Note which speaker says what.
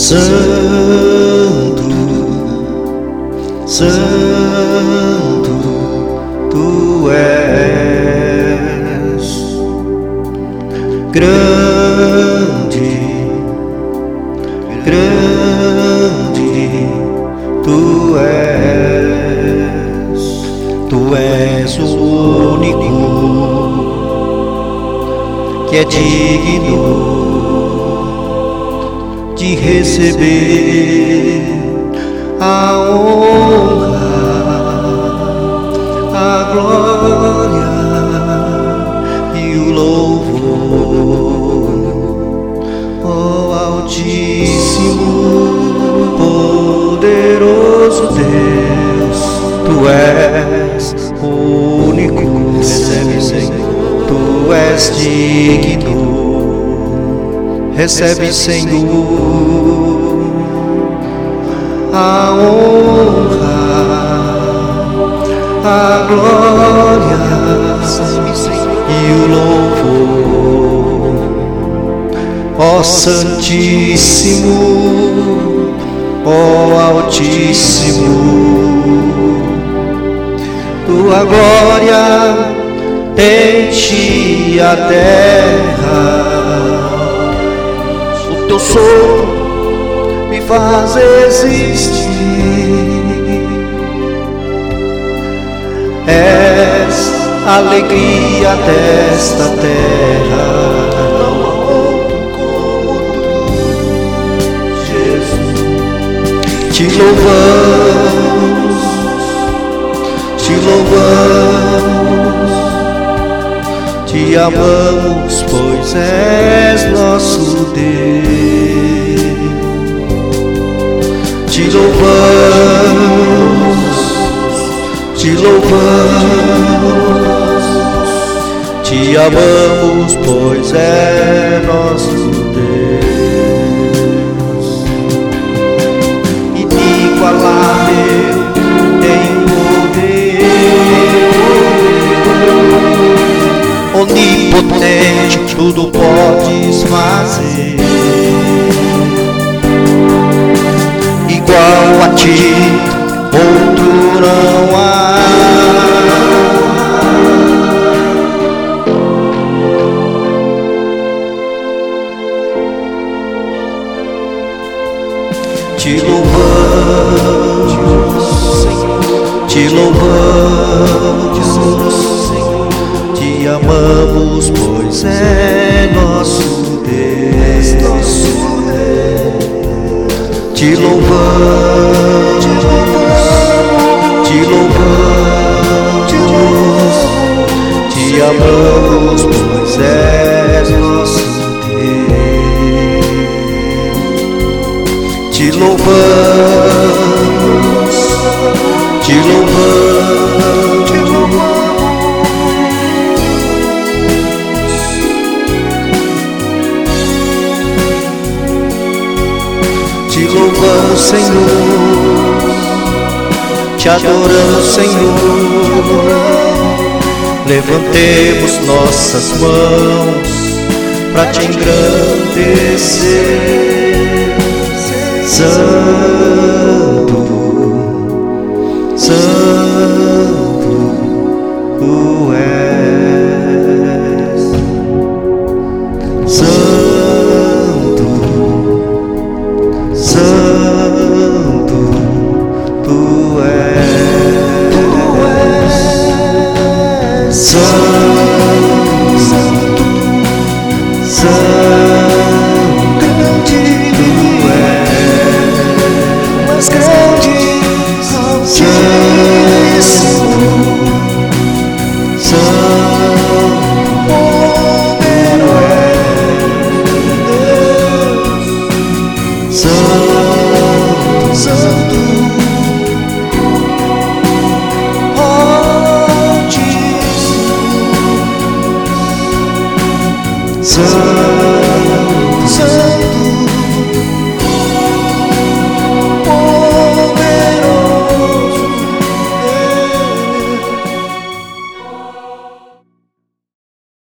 Speaker 1: Santo, Santo, Tu és grande, grande, Tu és o único que é digno de receber a honra, a glória e o louvor. Ó Altíssimo, poderoso Deus, Tu és o único, recebe, Senhor, Tu és digno. Recebe, Senhor, a honra, a glória e o louvor. Ó Santíssimo, ó Altíssimo, Tua glória enche a terra. Teu sopro me faz existir. És a alegria desta terra. Não há outro como Tu, Jesus. Te louvamos, te louvamos, te amamos, pois és nosso Deus. Te louvamos, te louvamos, te amamos, pois é nosso Deus. Inigualável em poder, onipotente, tudo podes fazer. Igual a Ti, outro não há. Te louvamos, te louvamos, te amamos, pois é nosso Deus. Te louvamos, te louvamos, te amamos, pois és nosso Deus. Te louvamos, te louvamos, te louvamos, Senhor, te adoramos, Senhor. Levantemos nossas mãos para te engrandecer. Santo, Santo, Tu és Santo, Santo, Tu és Santo, Santo, grande Tu és, mais grande, Altíssimo, Santo, poderoso Deus, Santo, Santo, Altíssimo, Santo, Santo.